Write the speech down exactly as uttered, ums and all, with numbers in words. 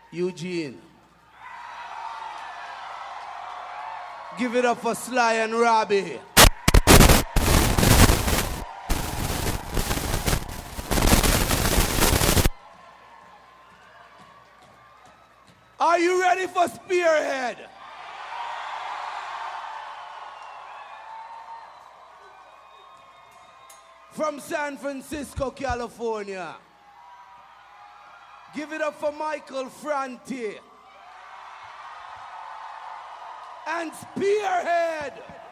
Eugene. Give it up for Sly and Robbie. Are you ready for Spearhead? From San Francisco, California. Give it up for Michael Franti. And Spearhead.